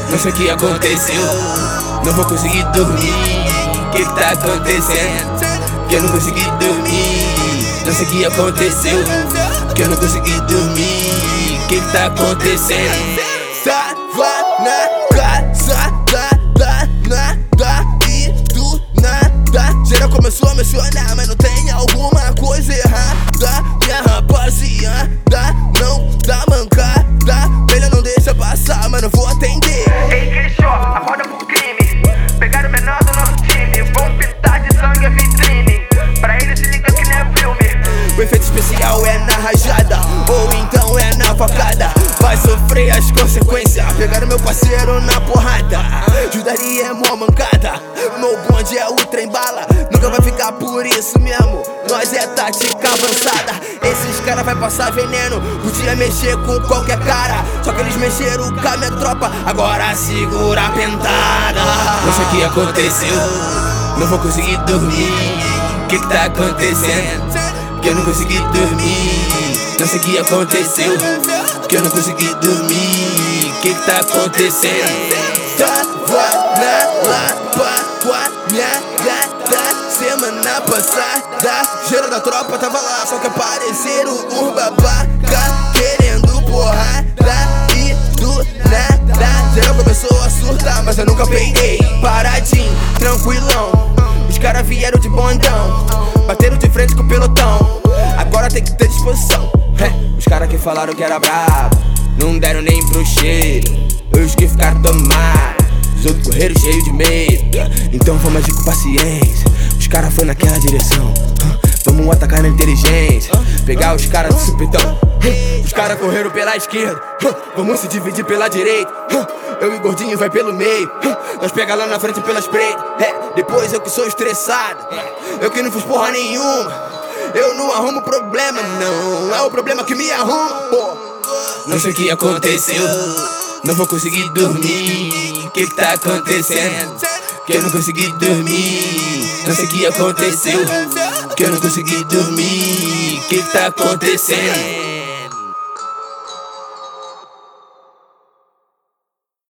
Não sei o que aconteceu, não vou conseguir dormir. Que tá acontecendo? Que eu não consegui dormir. Não sei o que aconteceu, que eu não consegui dormir. Que tá acontecendo? Tava na casa da nada e do nada geral começou a mencionar, mas não tem alguma coisa errada. Minha rapaziada não dá mancada, melhor não deixa passar, mas não vou atender. Ei, Crixó, acorda pro crime. Pegaram o menor do nosso time, vão pintar de sangue a vitrine. Pra ele se liga que não é filme. O efeito especial é na rajada, ou então é na facada. Vai sofrer as consequências, pegaram meu parceiro na porrada. Judaria é mó mancada, meu bonde é o trem bala. Nunca vai ficar por isso mesmo, nós é tática avançada. Esses caras vai passar veneno, podia mexer com qualquer cara, só que eles mexeram com a minha tropa, agora segura a pentada. Não sei o que aconteceu, não vou conseguir dormir. Que tá acontecendo? Que eu não consegui dormir. Não sei o que aconteceu, que eu não consegui dormir. Que tá acontecendo? Tava na Lapa com a minha gata semana passada. Geral da tropa tava lá, só que apareceram um babaca querendo porrada e do nada geral começou a surtar, mas eu nunca peguei. Paradinho, tranquilão, os caras vieram de bondão, bateram de frente com o pelotão. Agora tem que ter disposição. Os caras que falaram que era brabo não deram nem pro cheiro. Os que ficaram tomados, os outros correram cheio de medo. Então vamos agir com paciência. Os caras foram naquela direção. Vamos atacar na inteligência, pegar os caras do supetão. Os caras correram pela esquerda, vamos se dividir pela direita. Eu e o gordinho vai pelo meio, nós pega lá na frente pelas preitas. Depois eu que sou estressado, eu que não fiz porra nenhuma. Eu não arrumo problema, não é o problema que me arruma, pô. Não sei o que aconteceu, não vou conseguir dormir. Que tá acontecendo? Que eu não consegui dormir. Não sei o que aconteceu, que eu não consegui dormir. Que tá acontecendo?